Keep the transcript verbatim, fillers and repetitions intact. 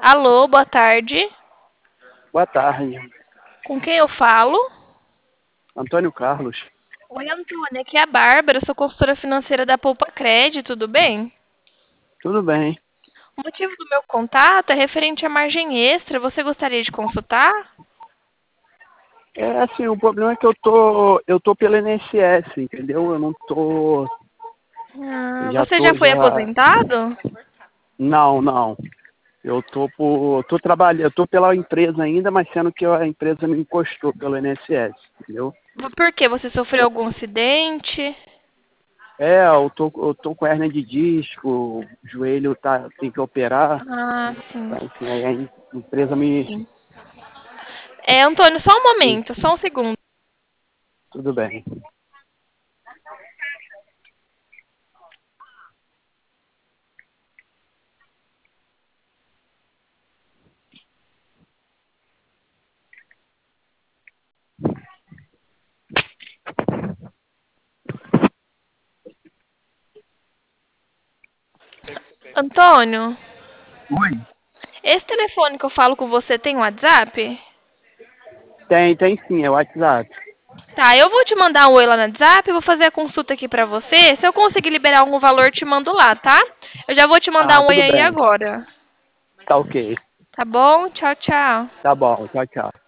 Alô, boa tarde. Boa tarde, Com quem eu falo? Antônio Carlos. Oi, Antônia, aqui é a Bárbara, sou consultora financeira da Poupa Crédito, tudo bem? Tudo bem? O motivo do meu contato é referente à margem extra. Você gostaria de consultar? É assim, o problema é que eu tô, eu tô pelo I N S S, entendeu? Eu não tô, Ah, já você já tô foi já, aposentado? não, não. Eu tô por, tô trabalhando, eu tô pela empresa ainda, mas sendo que a empresa me encostou pelo I N S S, entendeu? Por quê? Você sofreu algum acidente? É, eu tô, eu tô com hérnia de disco, o joelho tá, tem que operar, Ah, sim, então, assim, aí a empresa me, sim. É, Antônio, só um me- momento, só um segundo. tudo bem. Antônio, Oi. esse telefone que eu falo com você tem WhatsApp? Tem, tem sim, é o WhatsApp. Tá, eu vou te mandar um oi lá no WhatsApp, vou fazer a consulta aqui pra você. Se eu conseguir liberar algum valor, te mando lá, tá? Eu já vou te mandar Ah, um oi tudo aí bem. agora. Tá ok. Tá bom? Tchau, tchau. Tá bom, tchau, tchau.